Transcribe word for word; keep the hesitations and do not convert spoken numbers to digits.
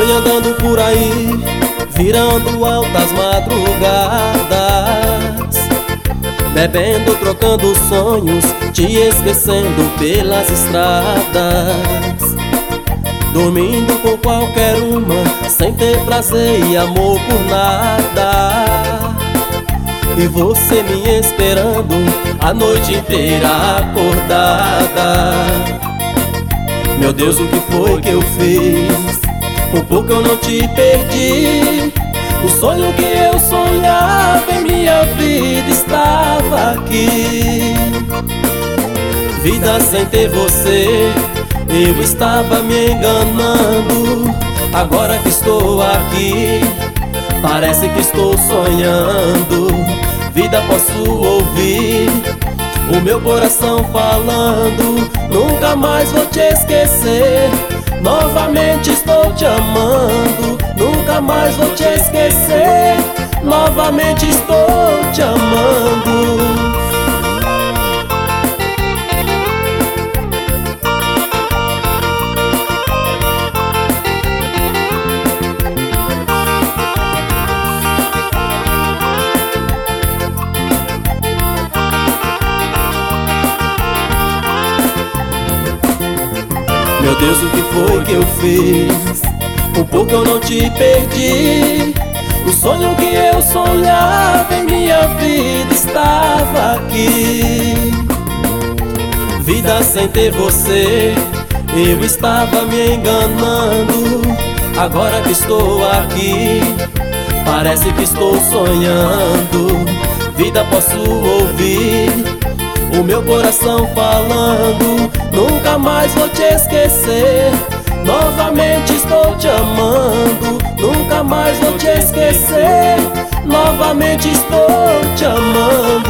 sonho andando por aí, virando altas madrugadas, bebendo, trocando sonhos, te esquecendo pelas estradas, dormindo com qualquer uma, sem ter prazer e amor por nada. E você me esperando a noite inteira acordada. Meu Deus, o que foi que eu fiz? Por pouco eu não te perdi. O sonho que eu sonhava em minha vida estava aqui. Vida sem ter você, eu estava me enganando. Agora que estou aqui, parece que estou sonhando. Vida, posso ouvir o meu coração falando: nunca mais vou te esquecer, novamente estou te amando. Nunca mais vou te esquecer, novamente estou te amando. Meu Deus, o que foi que eu fiz? Por pouco eu não te perdi. O sonho que eu sonhava em minha vida estava aqui. Vida sem ter você, eu estava me enganando. Agora que estou aqui, parece que estou sonhando. Vida, posso ouvir o meu coração falando: nunca mais vou te esquecer, novamente estou te amando. Nunca mais vou te esquecer, novamente estou te amando.